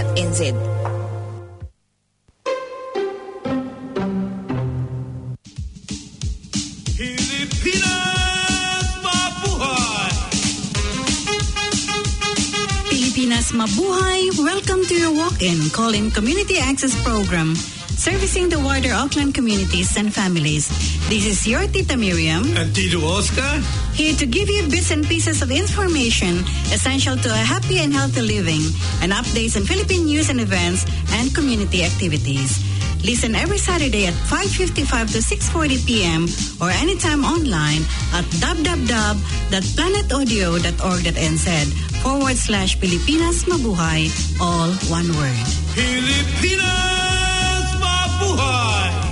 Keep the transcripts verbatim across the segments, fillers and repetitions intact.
dot n z. Pilipinas Mabuhay, welcome to your walk-in call-in community access program, servicing the wider Auckland communities and families. This is your Tita Miriam and Tito Oscar, here to give you bits and pieces of information essential to a happy and healthy living, and updates on Philippine news and events and community activities. Listen every Saturday at five fifty-five to six forty p.m. or anytime online at w w w dot planet audio dot org dot n z forward slash Pilipinas Mabuhay, all one word. Pilipinas Mabuhay!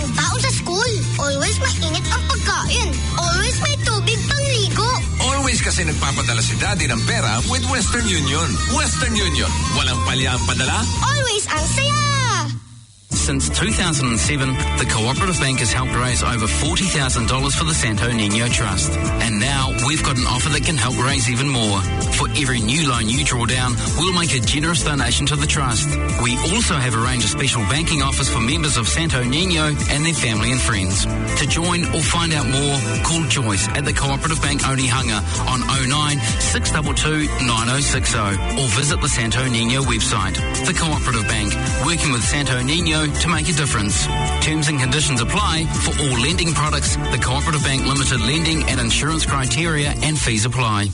ang baon sa school. Always mainit ang pagkain. Always may tubig pangligo. Always kasi nagpapadala si Daddy ng pera with Western Union. Western Union. Walang palya ang padala. Always ang saya! Since two thousand seven, the Cooperative Bank has helped raise over forty thousand dollars for the Santo Niño Trust. And now we've got an offer that can help raise even more. For every new loan you draw down, we'll make a generous donation to the Trust. We also have a range of special banking offers for members of Santo Niño and their family and friends. To join or find out more, call Joyce at the Cooperative Bank Onehunga on oh nine, six two two, nine oh six oh or visit the Santo Niño website. The Cooperative Bank, working with Santo Niño to make a difference. Terms and conditions apply for all lending products. The Cooperative Bank Limited lending and insurance criteria and fees apply.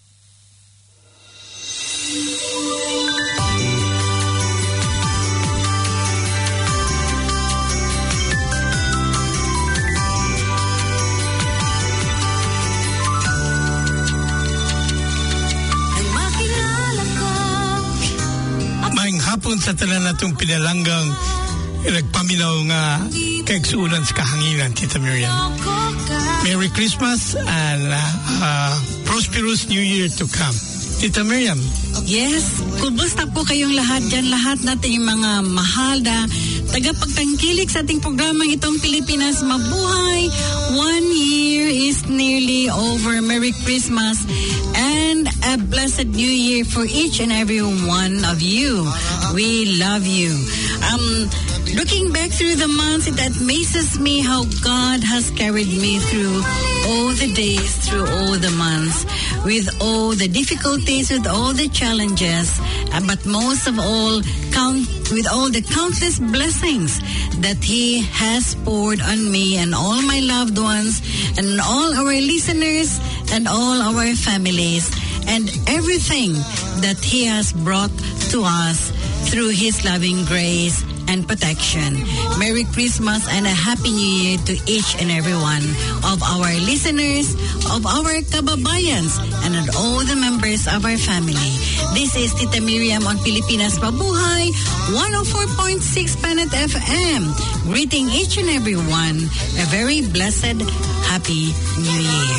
Maayong hapon sa tanan natong pinalanggang nagpaminaw nga kaigsuunan sa kahanginan, Tita Miriam. Merry Christmas and uh, uh, prosperous New Year to come. Tita Miriam. Yes, kumusta po kayong lahat dyan, lahat nating mga mahal na tagapagtangkilik sa ating programang itong Pilipinas Mabuhay. One year is nearly over. Merry Christmas and a blessed New Year for each and every one of you. We love you. Um, looking back through the months, it amazes me how God has carried me through all the days, through all the months, with all the difficulties, with all the challenges, uh, but most of all, count with all the countless blessings that He has poured on me and all my loved ones and all our listeners and all our families and everything that He has brought to us through His loving grace and protection. Merry Christmas and a Happy New Year to each and every one of our listeners, of our kababayans, and of all the members of our family. This is Tita Miriam on Pilipinas Mabuhay, one oh four point six Planet F M, greeting each and every one a very blessed, Happy New Year.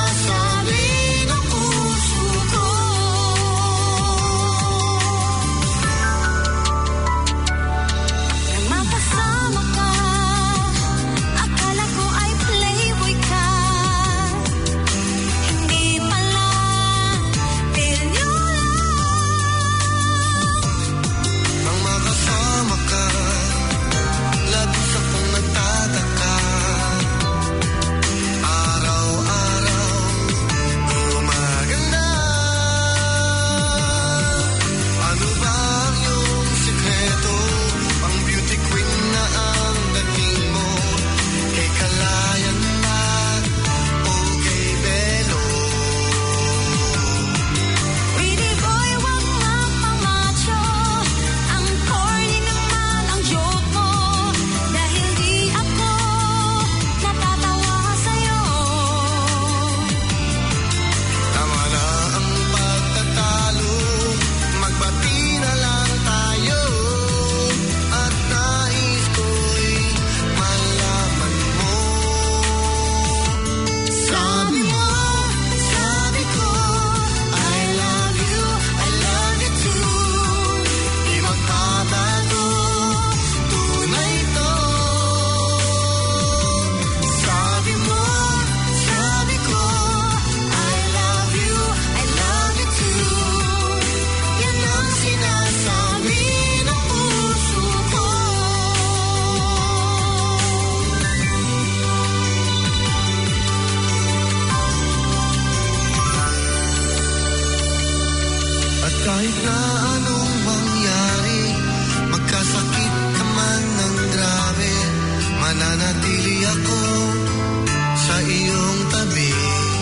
Kahit na anong mangyari, magkasakit ka man ng grabe, mananatili ako sa iyong tabi.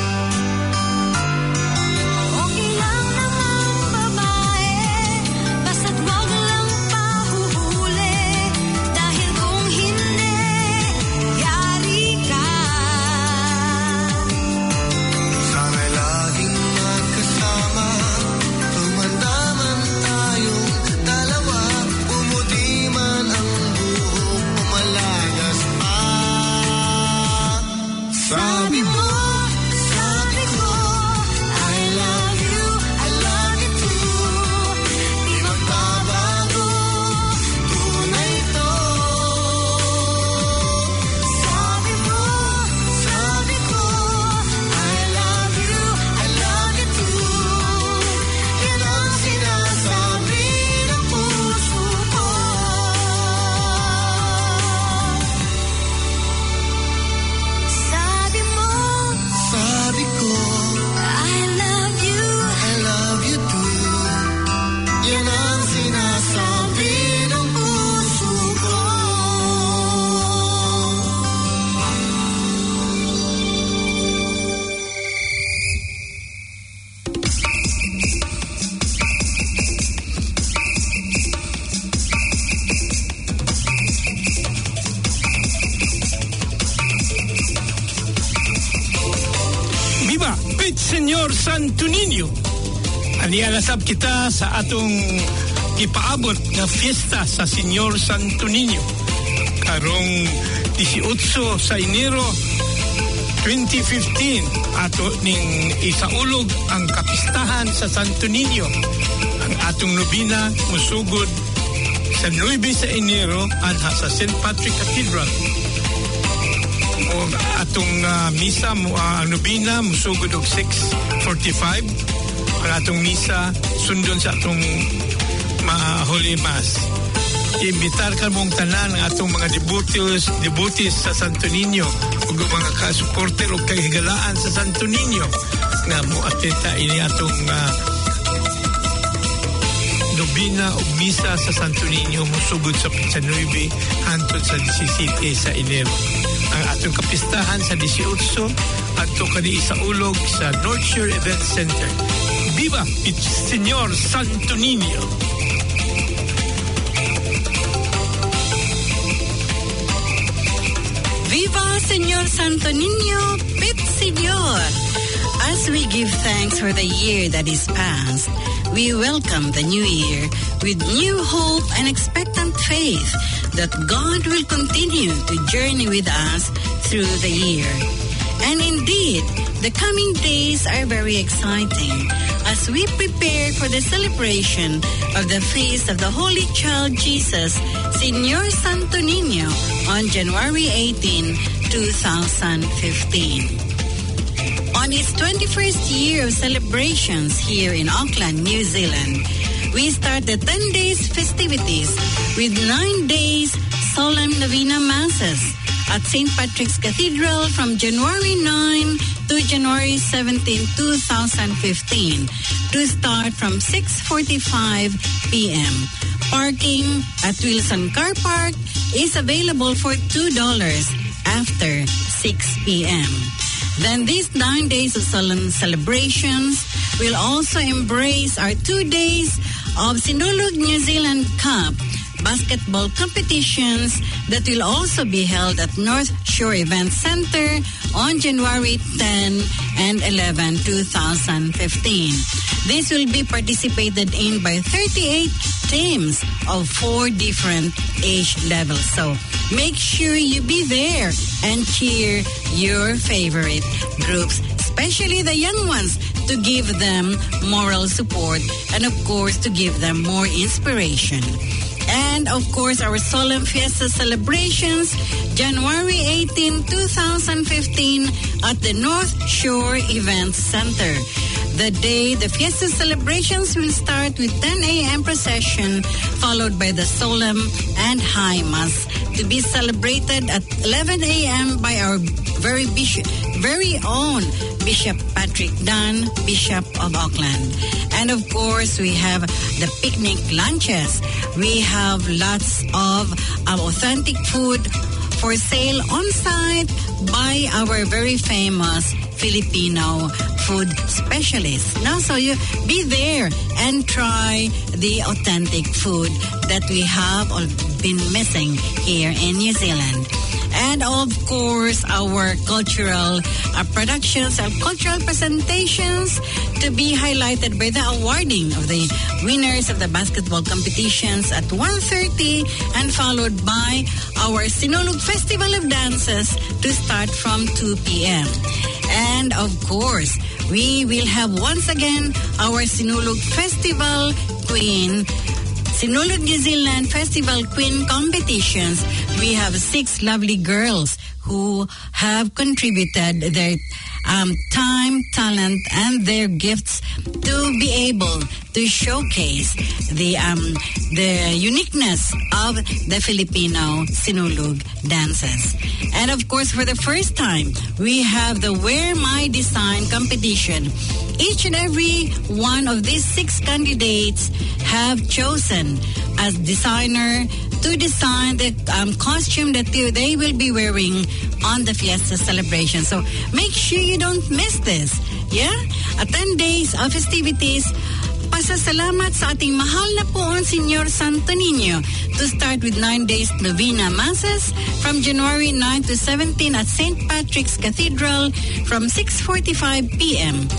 Okay lang namang babae, basta't wag lang pahuhuli, dahil kung hindi, yari ka. Sana'y laging magkasama, dalawa, pumuti man ang buhok, pumalagas pa Señor Santo Niño. Anialasab kita sa atong ipaabot na fiesta sa Señor Santo Niño. Karong eighteen sa Enero twenty fifteen ato ning isaulog ang kapistahan sa Santo Niño. Ang atong nobina musugod sa nine sa Enero anha sa Saint Patrick Cathedral. O atong uh, misa mo uh, nobina musugod og six forty-five. Ang atong misa sundon sa atong uh, Holy Mass. Imbitar ka mong tanan ang atong mga devotees, devotees sa Santo Niño ug mga ka-supporter ug kahigalaan sa Santo Niño nga moatenta ini atong uh, nobina ug misa sa Santo Niño musugod sa nine hangtod sa seventeen sa Enero. Ang atong kapistahan sa eighteen adto kani sa ulog sa North Shore Event Center. Viva el Señor Santo Niño! Viva Señor Santo Niño, Pit Señor! As we give thanks for the year that is past, we welcome the new year with new hope and expectant faith that God will continue to journey with us through the year. And indeed, the coming days are very exciting as we prepare for the celebration of the feast of the Holy Child Jesus, Señor Santo Niño, on January eighteenth, twenty fifteen. On its twenty-first year of celebrations here in Auckland, New Zealand, we start the ten days festivities with nine days solemn novena masses at Saint Patrick's Cathedral from January ninth to January seventeenth, twenty fifteen to start from six forty-five p.m. Parking at Wilson Car Park is available for two dollars after six p.m. Then these nine days of solemn celebrations will also embrace our two days of Sinulog New Zealand Cup basketball competitions that will also be held at North Shore Event Center on January tenth and eleventh, twenty fifteen. This will be participated in by thirty-eight teams of four different age levels. So make sure you be there and cheer your favorite groups, especially the young ones, to give them moral support and, of course, to give them more inspiration. And, of course, our solemn fiesta celebrations, January eighteenth, twenty fifteen at the North Shore Event Center. The day the fiesta celebrations will start with ten a.m. procession, followed by the solemn and high mass to be celebrated at eleven a.m. by our very bishop, very own Bishop Patrick Dunn, Bishop of Auckland. And of course, we have the picnic lunches. We have lots of um, authentic food for sale on site by our very famous Filipino food specialists. No? So you be there and try the authentic food that we have been missing here in New Zealand. And of course, our cultural uh, productions and cultural presentations to be highlighted by the awarding of the winners of the basketball competitions at one thirty and followed by our Sinulog Festival of Dances to start from two p.m. And of course, we will have once again our Sinulog Festival Queen Sinulog New Zealand Festival Queen competitions. We have six lovely girls who have contributed their um, time, talent, and their gifts to be able to showcase the um, the uniqueness of the Filipino Sinulog dances. And of course, for the first time, we have the Wear My Design competition. Each and every one of these six candidates have chosen as designer to design the um, costume that they, they will be wearing on the fiesta celebration. So make sure you don't miss this. Yeah? At ten days of festivities, pasasalamat sa ating mahal na poon, Señor Santo Niño, to start with nine days novena masses from January ninth to seventeenth at Saint Patrick's Cathedral from six forty-five p.m.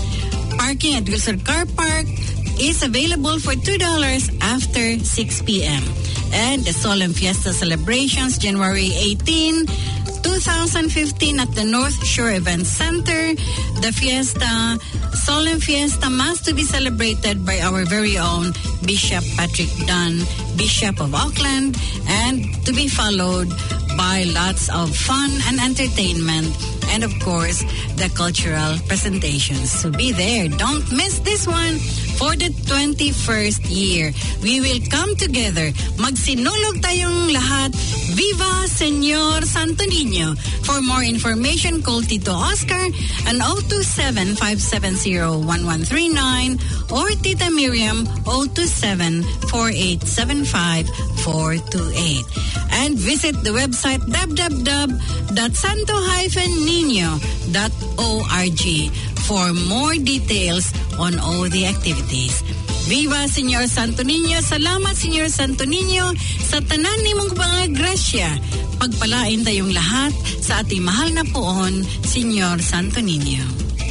Parking at Wilson Car Park is available for two dollars after six p.m. And the Solemn Fiesta celebrations January eighteenth, twenty fifteen at the North Shore Event Center. The Fiesta, Solemn Fiesta Mass to be celebrated by our very own Bishop Patrick Dunn, Bishop of Auckland, and to be followed by lots of fun and entertainment, and of course, the cultural presentations. So be there. Don't miss this one. For the twenty-first year, we will come together. Magsinulog tayong lahat. Viva Señor Santo Niño. For more information, call Tito Oscar on zero two seven, five seven zero, one one three nine or Tita Miriam zero two seven, four eight seven five, four two eight. And visit the website w w w dot santo dash nino dot org for more details on all the activities. Viva Señor Santo Niño. Salamat Señor Santo Niño sa tanan nimong mga grasya. Pagpalain tayong lahat sa ating mahal na poon, Señor Santo Niño.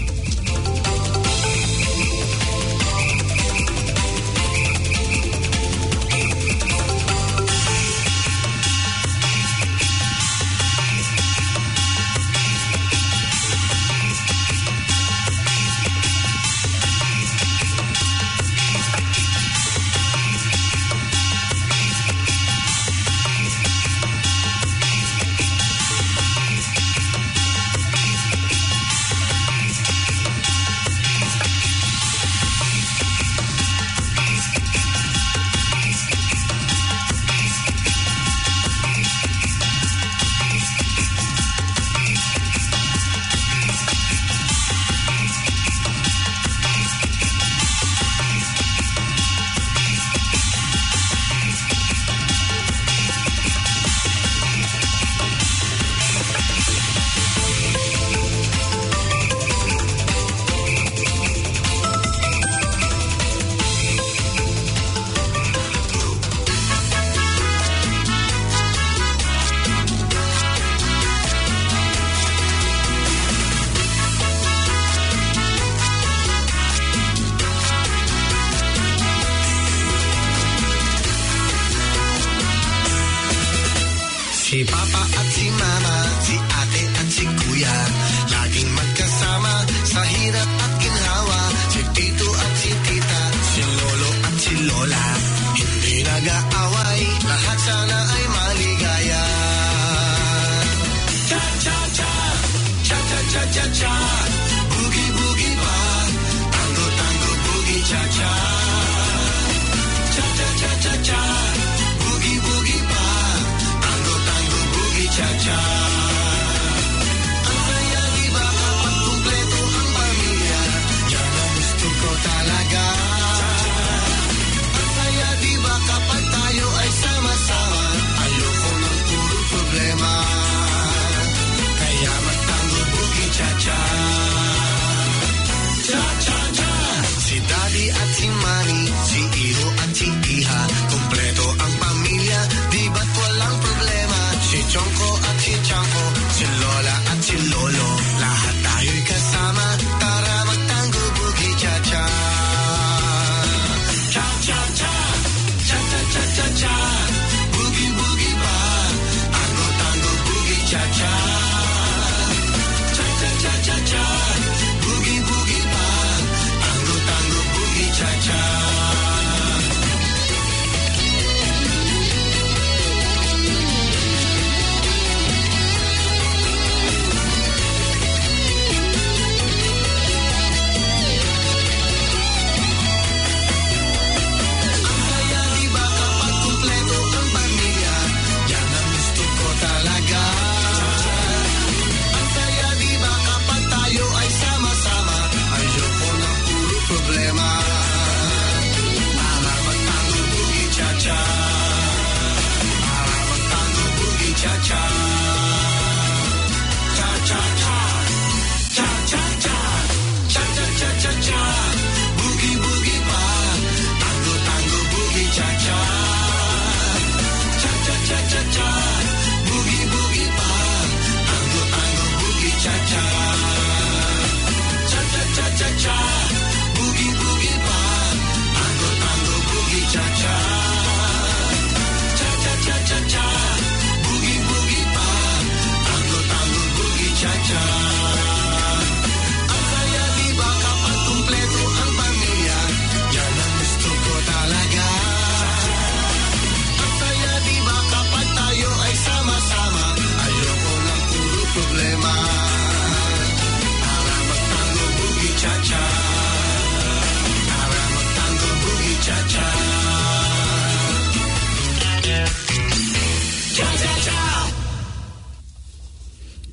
Si Papa at si Mama, si Ate at si Kuya, laging magkasama sa hirap at ginhawa. Si Tito at si Tita, si Lolo at si Lola, hindi nag-aaway, lahat sana ay maligaya. Cha-cha-cha, cha-cha-cha-cha-cha, boogie-boogie pa, tango-tango boogie cha-cha. Cha-cha-cha-cha-cha, boogie-boogie pa, cha-cha. Ang saya di ba kapag kumpleto ang pamilya? Yan ang gusto ko talaga. Ang saya di ba kapag tayo ay sama-sama? Ayoko ng puro problema. Kaya magtango boogie cha-cha. Cha-cha-cha. Si Daddy at si Mami, si Iro at si Iha, kumpleto ang pamilya, di ba't walang problema? Si Chongko at si Chanko, si Lola at si Lolo, lahat tayo'y kasama, tara magtango boogie cha-cha. Cha-cha-cha, cha-cha-cha-cha-cha, boogie-boogie pa, tango-tango boogie cha-cha. Cha-cha-cha-cha-cha, boogie-boogie pa, tango-tango boogie cha-cha.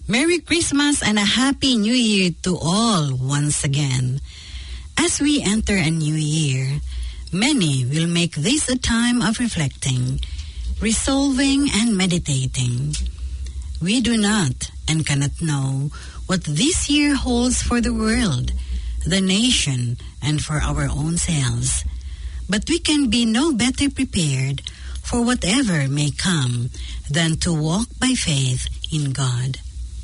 Merry Christmas and a Happy New Year to all once again. As we enter a new year, many will make this a time of reflecting, resolving, and meditating. We do not and cannot know what this year holds for the world, the nation, and for our own selves. But we can be no better prepared for whatever may come than to walk by faith in God.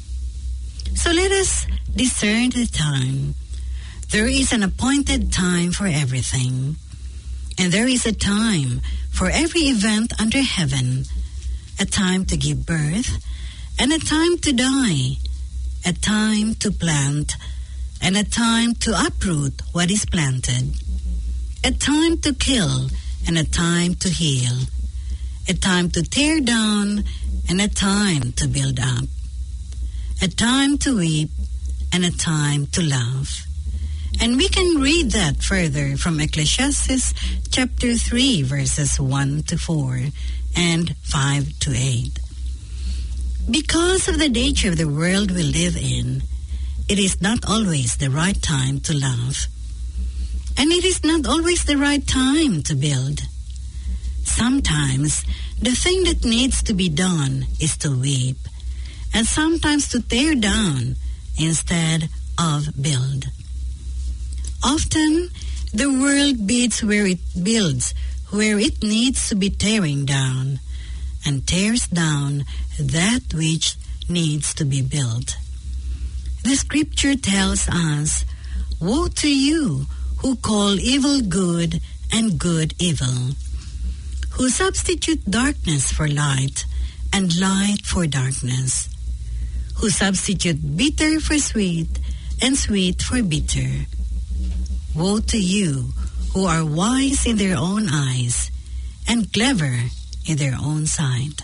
So let us discern the time. There is an appointed time for everything, and there is a time for every event under heaven, a time to give birth, and a time to die, a time to plant, and a time to uproot what is planted, a time to kill, and a time to heal, a time to tear down, and a time to build up, a time to weep, and a time to laugh. And we can read that further from Ecclesiastes chapter three, verses one to four and five to eight. Because of the nature of the world we live in, it is not always the right time to laugh. And it is not always the right time to build. Sometimes the thing that needs to be done is to weep, and sometimes to tear down instead of build. Often, the world bids where it builds, where it needs to be tearing down, and tears down that which needs to be built. The scripture tells us, "Woe to you who call evil good and good evil, who substitute darkness for light and light for darkness, who substitute bitter for sweet and sweet for bitter. Woe to you who are wise in their own eyes and clever in their own sight."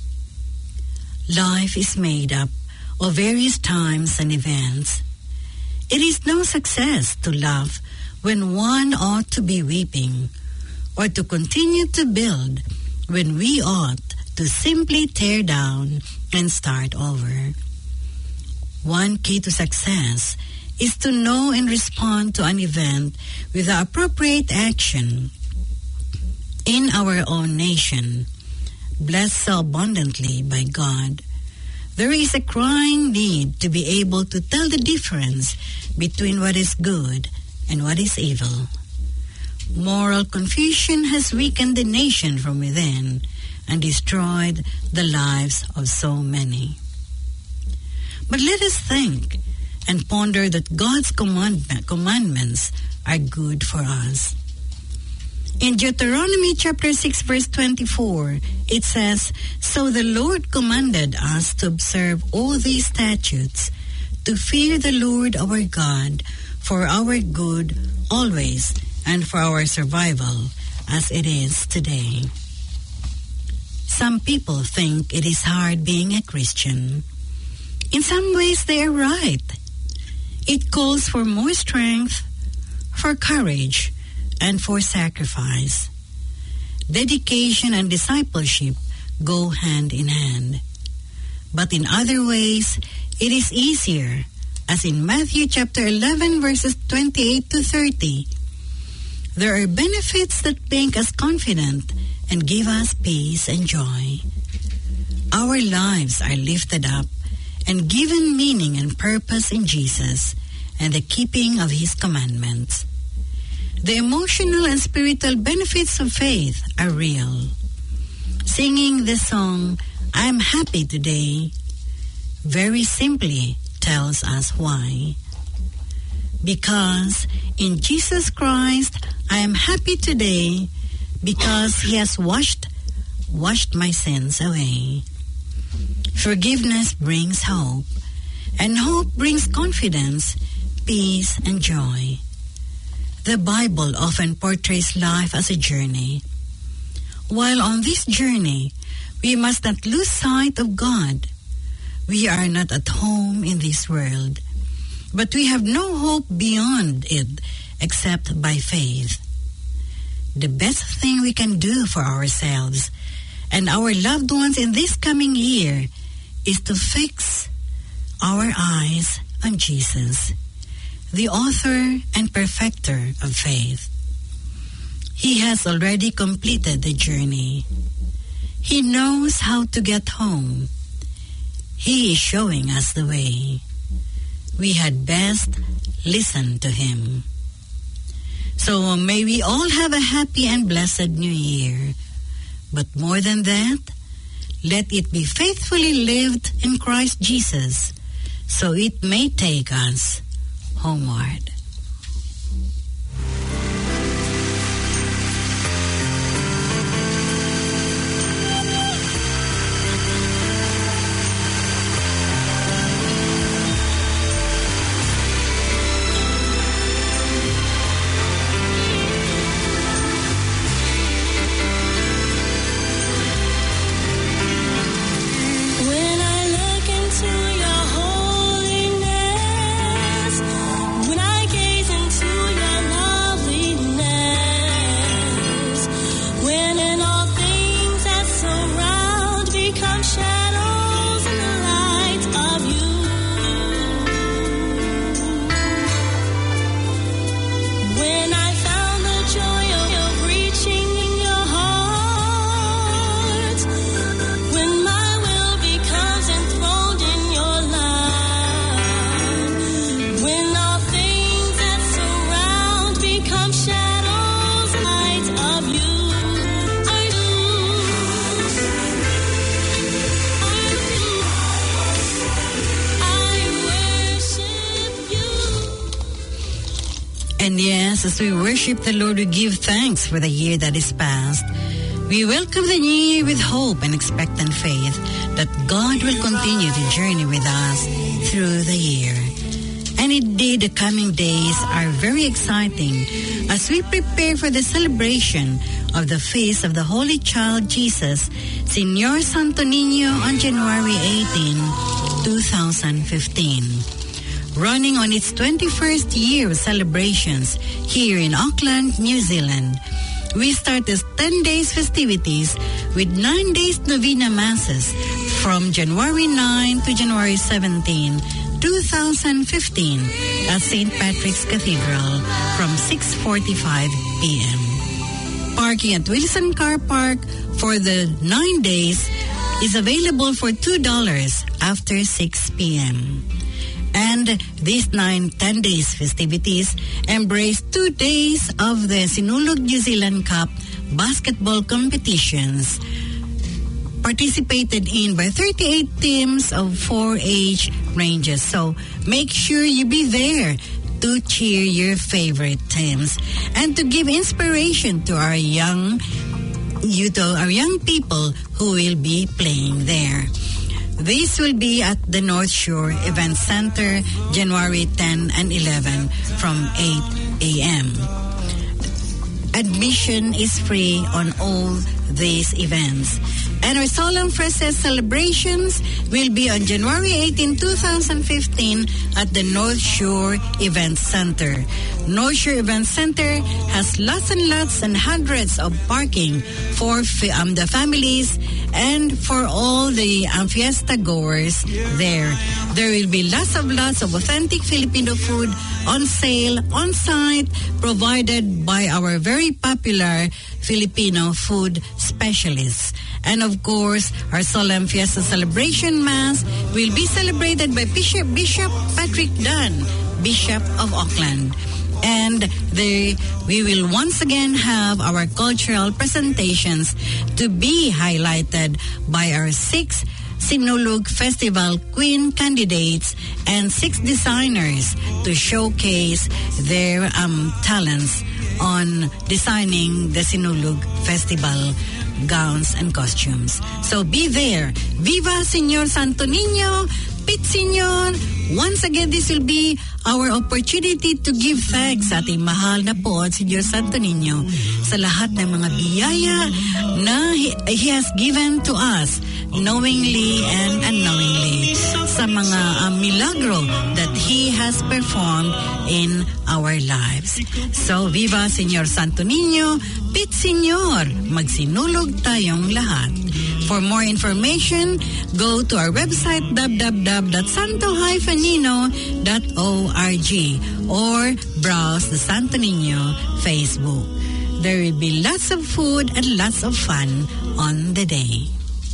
Life is made up of various times and events. It is no success to laugh when one ought to be weeping, or to continue to build when we ought to simply tear down and start over. One key to success is to know and respond to an event with the appropriate action. In our own nation, blessed so abundantly by God, there is a crying need to be able to tell the difference between what is good and what is evil. Moral confusion has weakened the nation from within and destroyed the lives of so many. But let us think and ponder that God's command- commandments are good for us. In Deuteronomy chapter six, verse twenty-four, it says, "So the Lord commanded us to observe all these statutes, to fear the Lord our God for our good always and for our survival as it is today." Some people think it is hard being a Christian. In some ways, they are right. It calls for more strength, for courage, and for sacrifice. Dedication and discipleship go hand in hand. But in other ways, it is easier, as in Matthew chapter eleven, verses twenty-eight to thirty. There are benefits that make us confident and give us peace and joy. Our lives are lifted up and given meaning and purpose in Jesus and the keeping of His commandments. The emotional and spiritual benefits of faith are real. Singing the song, "I am happy today," very simply tells us why. Because in Jesus Christ, I am happy today because He has washed, washed my sins away. Forgiveness brings hope, and hope brings confidence, peace, and joy. The Bible often portrays life as a journey. While on this journey, we must not lose sight of God. We are not at home in this world, but we have no hope beyond it except by faith. The best thing we can do for ourselves and our loved ones in this coming year is to fix our eyes on Jesus, the author and perfecter of faith. He has already completed the journey. He knows how to get home. He is showing us the way. We had best listen to him. So may we all have a happy and blessed New Year. But more than that, let it be faithfully lived in Christ Jesus, so it may take us homeward. When I look into your holiness, when I gaze into your loveliness, when in all things that surround become shadows in the light of you, when I found the joy of reaching in your heart, when my will becomes enthroned in your love, when all things that surround become shadows in the light of you, I do, I worship you. And yes, as we worship the Lord, we give thanks for the year that is past. We welcome the new year with hope and expectant faith that God will continue to journey with us through the year. And indeed, the coming days are very exciting as we prepare for the celebration of the feast of the Holy Child Jesus, Señor Santo Niño, on January eighteenth, twenty fifteen. Running on its twenty-first year of celebrations here in Auckland, New Zealand. We start the ten days festivities with nine days novena masses from January ninth to January seventeenth, twenty fifteen at Saint Patrick's Cathedral from six forty-five p.m. Parking at Wilson Car Park for the nine days is available for two dollars after six p.m. And these nine, ten days festivities embrace two days of the Sinulog New Zealand Cup basketball competitions, participated in by thirty-eight teams of four age ranges. So make sure you be there to cheer your favorite teams and to give inspiration to our young youth, our young people who will be playing there. This will be at the North Shore Event Center, January tenth and eleventh from eight a.m. Admission is free on all these events. And our Solemn Fresses celebrations will be on January eighteenth, twenty fifteen at the North Shore Event Center. North Shore Event Center has lots and lots and hundreds of parking for um, the families and for all the um, fiesta goers there. There will be lots of lots of authentic Filipino food on sale, on site, provided by our very popular Filipino food specialists. And of course, our Solemn Fiesta Celebration Mass will be celebrated by Bishop, Bishop Patrick Dunn, Bishop of Auckland. And they, we will once again have our cultural presentations to be highlighted by our six Sinulog Festival Queen candidates and six designers to showcase their um, talents on designing the Sinulog Festival gowns and costumes. So be there. Viva Señor Santo Niño, Pit Señor. Once again, this will be our opportunity to give thanks sa ating mahal na po, Señor Santo Niño, sa lahat ng mga biyaya na He, he has given to us knowingly and unknowingly, sa mga uh, milagro that He has performed in our lives. So, Viva Señor Santo Niño, Pit Señor, magsinulog tayong lahat. For more information, go to our website w w w dot santo dash nino dot org or browse the Santo Niño Facebook. There will be lots of food and lots of fun on the day.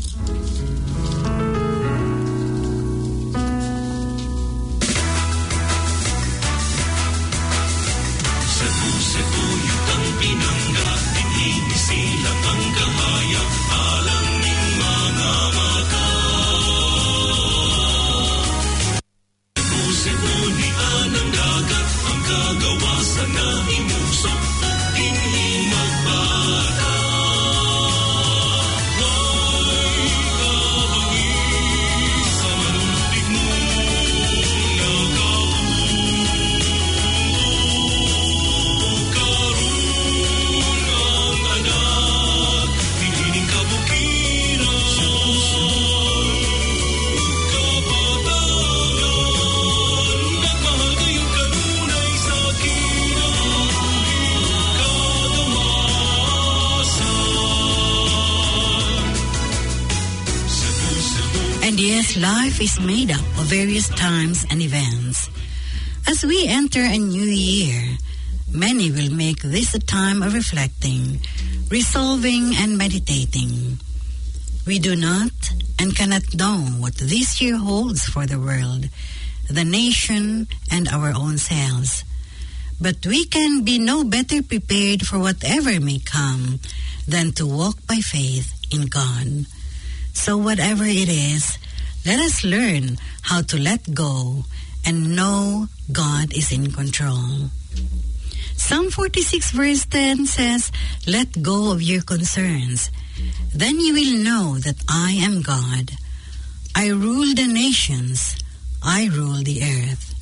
Life is made up of various times and events. As we enter a new year, many will make this a time of reflecting, resolving, and meditating. We do not and cannot know what this year holds for the world, the nation, and our own selves. But we can be no better prepared for whatever may come than to walk by faith in God. So whatever it is, let us learn how to let go and know God is in control. Psalm forty-six verse ten says, "Let go of your concerns. Then you will know that I am God. I rule the nations. I rule the earth."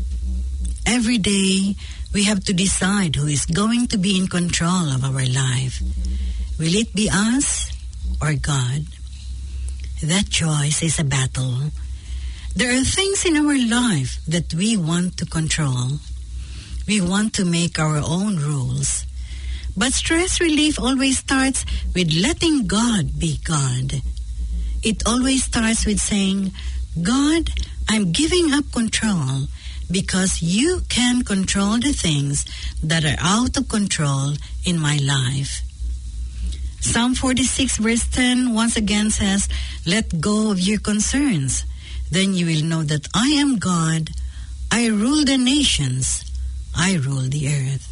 Every day, we have to decide who is going to be in control of our life. Will it be us or God? That choice is a battle. There are things in our life that we want to control. We want to make our own rules. But stress relief always starts with letting God be God. It always starts with saying, "God, I'm giving up control because you can control the things that are out of control in my life." Psalm forty-six verse ten once again says, "Let go of your concerns. Then you will know that I am God. I rule the nations. I rule the earth."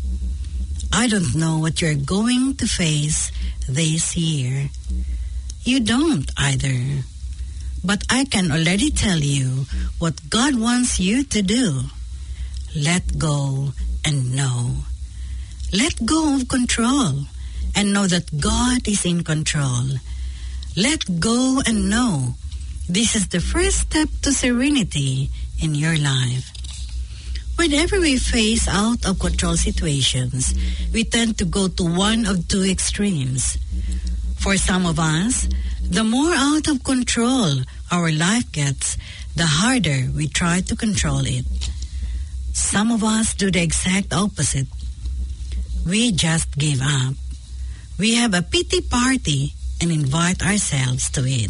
I don't know what you're going to face this year. You don't either. But I can already tell you what God wants you to do. Let go and know. Let go of control and know that God is in control. Let go and know this is the first step to serenity in your life. Whenever we face out of control situations, we tend to go to one of two extremes. For some of us, the more out of control our life gets, the harder we try to control it. Some of us do the exact opposite. We just give up. We have a pity party and invite ourselves to it.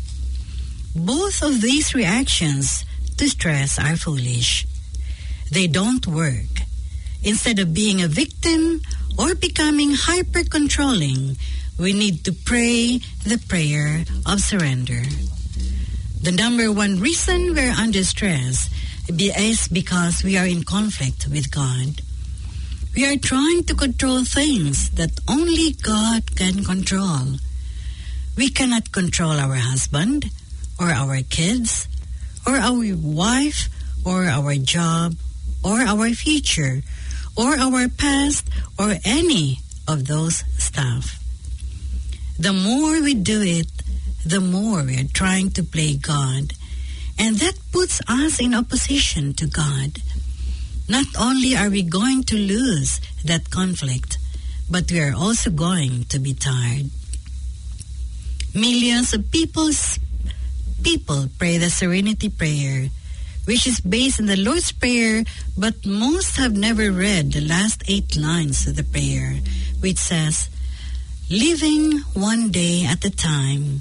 Both of these reactions to stress are foolish. They don't work. Instead of being a victim or becoming hyper-controlling, we need to pray the prayer of surrender. The number one reason we're under stress is because we are in conflict with God. We are trying to control things that only God can control. We cannot control our husband or our kids or our wife or our job or our future or our past or any of those stuff. The more we do it, the more we are trying to play God, and that puts us in opposition to God. Not only are we going to lose that conflict, but we are also going to be tired. Millions of people's, people pray the Serenity Prayer, which is based on the Lord's Prayer, but most have never read the last eight lines of the prayer, which says, living one day at a time,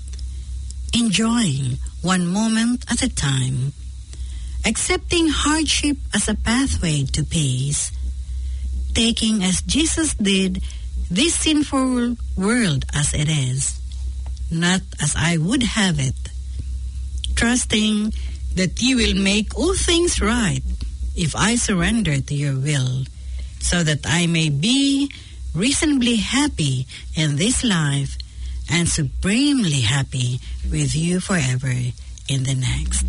enjoying one moment at a time, accepting hardship as a pathway to peace, taking as Jesus did this sinful world as it is, not as I would have it, trusting that you will make all things right if I surrender to your will, so that I may be reasonably happy in this life and supremely happy with you forever in the next.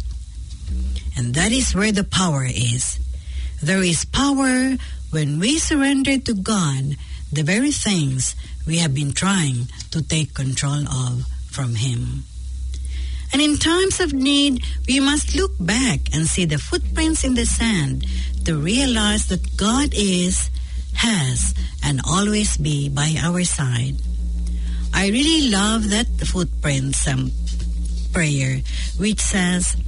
And that is where the power is. There is power when we surrender to God the very things we have been trying to take control of from Him. And in times of need, we must look back and see the footprints in the sand to realize that God is, has, and always be by our side. I really love that footprints um, prayer, which says,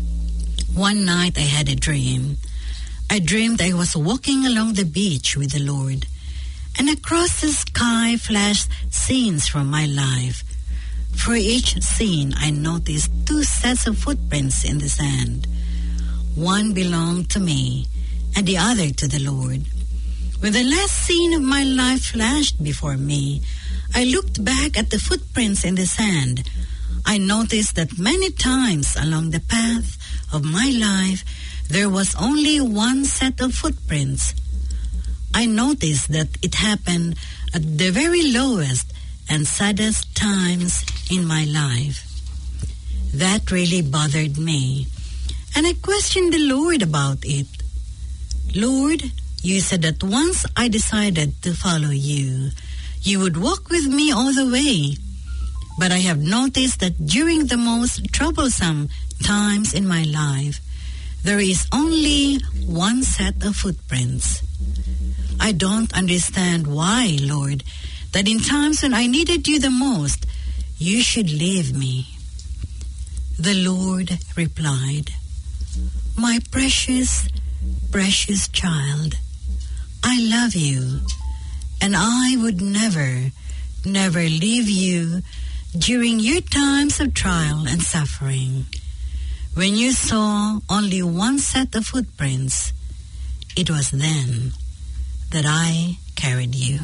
one night I had a dream. I dreamed I was walking along the beach with the Lord, and across the sky flashed scenes from my life. For each scene, I noticed two sets of footprints in the sand. One belonged to me, and the other to the Lord. When the last scene of my life flashed before me, I looked back at the footprints in the sand. I noticed that many times along the path of my life, there was only one set of footprints. I noticed that it happened at the very lowest and saddest times in my life. That really bothered me, and I questioned the Lord about it. Lord, you said that once I decided to follow you, you would walk with me all the way. But I have noticed that during the most troublesome times in my life, there is only one set of footprints. I don't understand why, Lord, that in times when I needed you the most, you should leave me. The Lord replied, my precious, precious child, I love you, and I would never, never leave you during your times of trial and suffering. When you saw only one set of footprints, it was then that I carried you.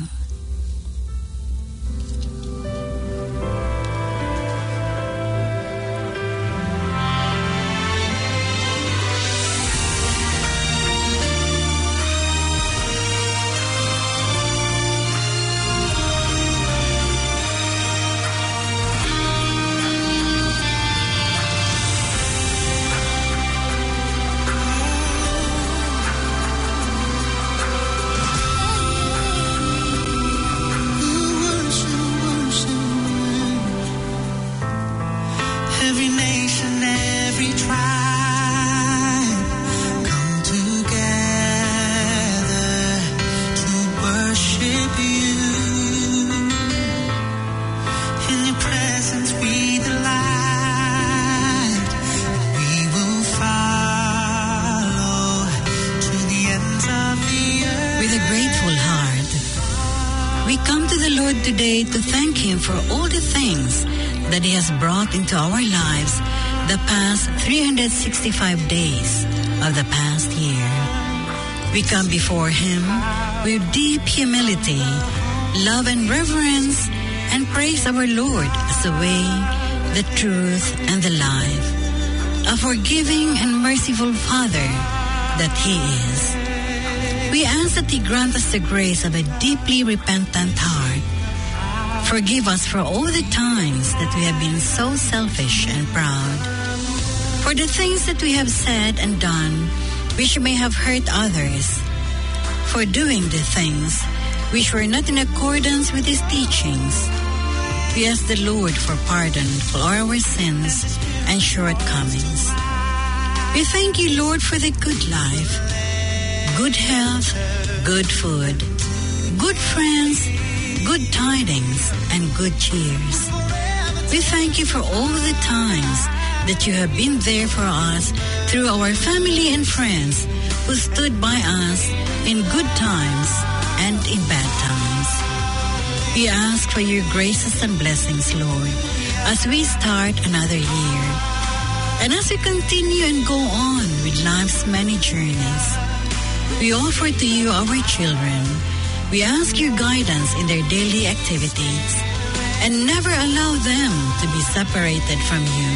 Today to thank Him for all the things that He has brought into our lives the past three hundred sixty-five days of the past year. We come before Him with deep humility, love and reverence, and praise our Lord as the way, the truth, and the life, a forgiving and merciful Father that He is. We ask that He grant us the grace of a deeply repentant heart. Forgive us for all the times that we have been so selfish and proud, for the things that we have said and done which may have hurt others, for doing the things which were not in accordance with His teachings. We ask the Lord for pardon for all our sins and shortcomings. We thank you, Lord, for the good life, good health, good food, good friends, good tidings, and good cheers. We thank you for all the times that you have been there for us through our family and friends who stood by us in good times and in bad times. We ask for your graces and blessings, Lord, as we start another year. And as we continue and go on with life's many journeys, we offer to you our children. We ask your guidance in their daily activities and never allow them to be separated from you.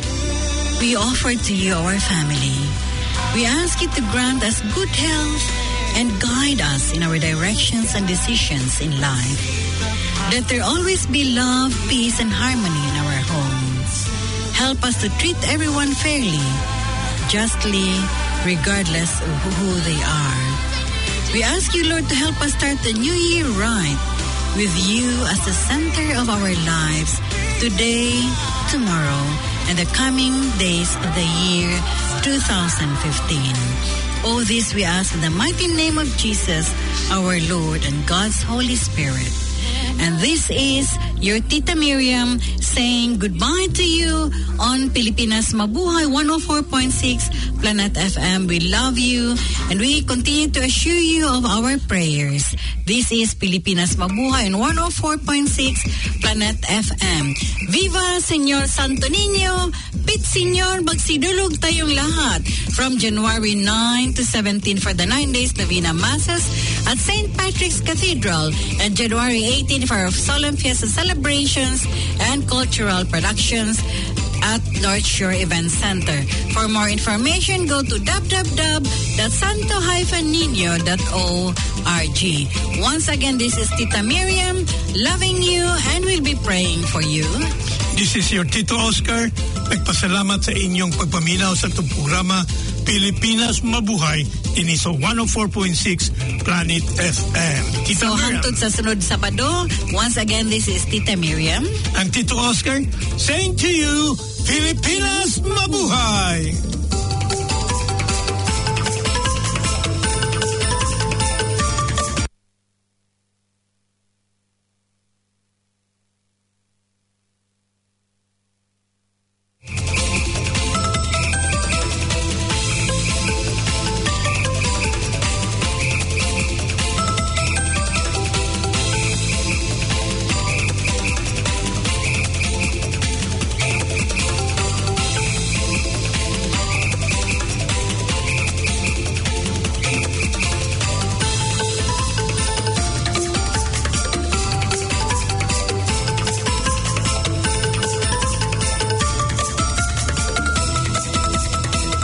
We offer to you our family. We ask you to grant us good health and guide us in our directions and decisions in life. Let there always be love, peace, and harmony in our homes. Help us to treat everyone fairly, justly, regardless of who they are. We ask you, Lord, to help us start the new year right, with you as the center of our lives, today, tomorrow, and the coming days of the year two thousand fifteen. All this we ask in the mighty name of Jesus, our Lord, and God's Holy Spirit. And this is your Tita Miriam saying goodbye to you on Pilipinas Mabuhay one oh four point six Planet F M. We love you and we continue to assure you of our prayers. This is Pilipinas Mabuhay on one oh four point six Planet F M. Viva Señor Santo Niño! Pit Señor, magsidulog tayong lahat from January ninth to seventeenth for the nine days Novena Masses at Saint Patrick's Cathedral and January eighteenth for our solemn fiesta celebrations and cultural productions at North Shore Event Center. For more information, go to w w w dot santo dash nino dot org. Once again, this is Tita Miriam, loving you and we'll be praying for you. This is your Tito Oscar. Nagpasalamat sa inyong pagpaminaw sa itong programa Pilipinas Mabuhay in I S O one oh four point six Planet F M. Tita So Miriam. hangtod sa sunod Sabado, once again, this is Tita Miriam. Ang Tito Oscar saying to you, Pilipinas Mabuhay!